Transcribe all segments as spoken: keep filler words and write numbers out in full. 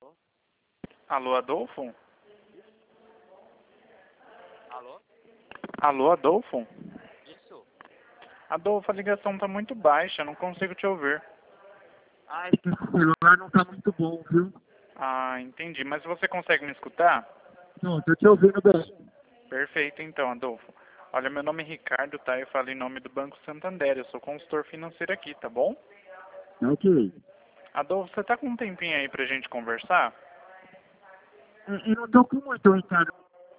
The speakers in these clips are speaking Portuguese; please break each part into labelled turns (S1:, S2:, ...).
S1: Alô, Adolfo?
S2: Alô?
S1: Alô, Adolfo?
S2: Isso?
S1: Adolfo, a ligação tá muito baixa, não consigo te ouvir.
S2: Ah, esse celular não tá muito bom, viu?
S1: Ah, entendi. Mas você consegue me escutar?
S2: Não, tô te ouvindo bem.
S1: Perfeito, então, Adolfo. Olha, meu nome é Ricardo, tá? Eu falo em nome do Banco Santander. Eu sou consultor financeiro aqui, tá bom?
S2: Ok.
S1: Adolfo, você tá com um tempinho aí pra gente conversar?
S2: Eu eu não tô com muito, Ricardo.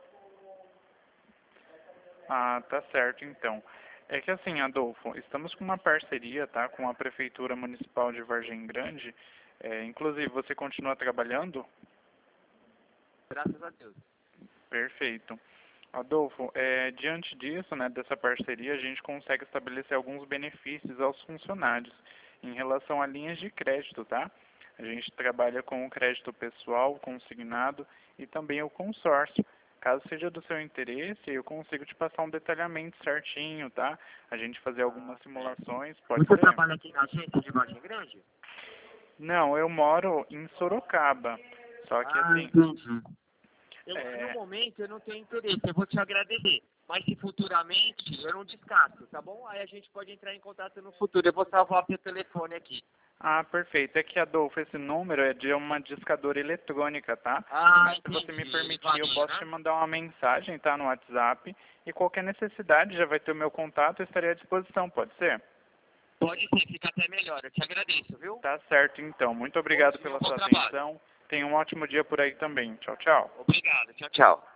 S1: Ah, tá certo, então. É que assim, Adolfo, estamos com uma parceria, tá? Com a Prefeitura Municipal de Vargem Grande. É, inclusive, você continua trabalhando?
S2: Graças a Deus.
S1: Perfeito. Adolfo, é, diante disso, né, dessa parceria, a gente consegue estabelecer alguns benefícios aos funcionários em relação a linhas de crédito, tá? A gente trabalha com o crédito pessoal, consignado e também o consórcio. Caso seja do seu interesse, eu consigo te passar um detalhamento certinho, tá? A gente fazer algumas simulações, pode
S2: Você
S1: ser?
S2: trabalha aqui na agência de Vargem Grande?
S1: Não, eu moro em Sorocaba. Só que
S2: Ah,
S1: assim,
S2: entendi. Eu, no
S1: é,
S2: momento eu não tenho interesse, eu vou te agradecer. Mas se futuramente eu não descarto, tá bom? Aí a gente pode entrar em contato no futuro. Eu vou salvar seu telefone aqui.
S1: Ah, perfeito. É que, Adolfo, esse número é de uma discadora eletrônica, tá?
S2: Ah,
S1: Mas se você me
S2: entendi.
S1: permitir, eu
S2: Valeu,
S1: posso te
S2: né?
S1: mandar uma mensagem, tá, no WhatsApp. E qualquer necessidade, já vai ter o meu contato, eu estarei à disposição, pode ser?
S2: Pode ser, fica até melhor. Eu te agradeço, viu?
S1: Tá certo, então. Muito
S2: Bom
S1: obrigado
S2: dia,
S1: pela
S2: bom
S1: sua
S2: trabalho.
S1: atenção. Tenha um ótimo dia por aí também. Tchau, tchau.
S2: Obrigado. Tchau, tchau.